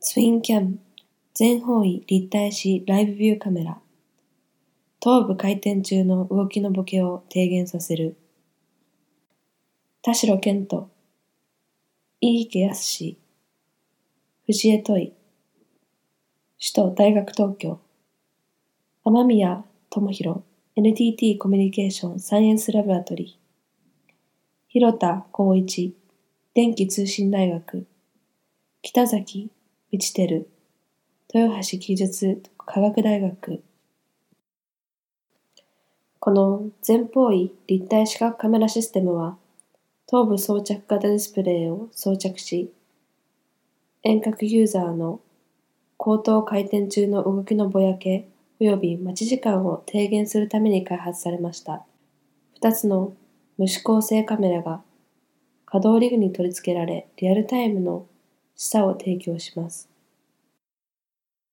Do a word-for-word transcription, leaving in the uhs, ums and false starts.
ツインキャム全方位立体視ライブビューカメラ。頭部回転中の動きのボケを低減させる。田代健人、井池康、藤江トイ、首都大学東京、雨宮智弘 エヌティーティー コミュニケーションサイエンスラボラトリー、広田光一電気通信大学、北崎道輝豊橋技術科学大学。この全方位立体視覚カメラシステムは、頭部装着型ディスプレイを装着し、遠隔ユーザーの後頭回転中の動きのぼやけ及び待ち時間を低減するために開発されました。ふたつの無指向性カメラが可動リグに取り付けられ、リアルタイムの示唆を提供します。